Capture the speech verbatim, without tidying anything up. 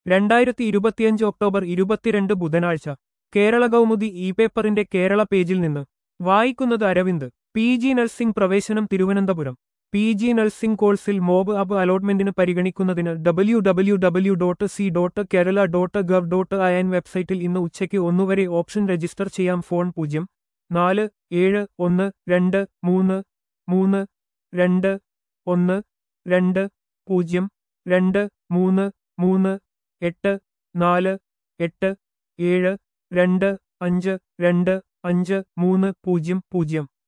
രണ്ടായിരത്തി ഇരുപത്തിയഞ്ച് ഒക്ടോബർ ഇരുപത്തിരണ്ട് ബുധനാഴ്ച കേരള കൗമുദി ഇ പേപ്പറിന്റെ കേരള പേജിൽ നിന്ന് വായിക്കുന്നത് അരവിന്ദ്. പി ജി നഴ്സിംഗ് പ്രവേശനം തിരുവനന്തപുരം. പി ജി നഴ്സിംഗ് കോഴ്സിൽ മോബ് അബ് അലോട്ട്മെന്റിന് പരിഗണിക്കുന്നതിന് W W W dot C dot Kerala dot gov dot I N വെബ്സൈറ്റിൽ ഇന്ന് ഉച്ചയ്ക്ക് ഒന്നുവരെ ഓപ്ഷൻ രജിസ്റ്റർ ചെയ്യാം. ഫോൺ പൂജ്യം നാല് ഏഴ് ഒന്ന് രണ്ട് മൂന്ന് മൂന്ന് രണ്ട് ഒന്ന് രണ്ട് പൂജ്യം രണ്ട് മൂന്ന് മൂന്ന് എട്ട് നാല് എട്ട് ഏഴ് രണ്ട് അഞ്ച് രണ്ട് അഞ്ച് മൂന്ന് പൂജ്യം പൂജ്യം.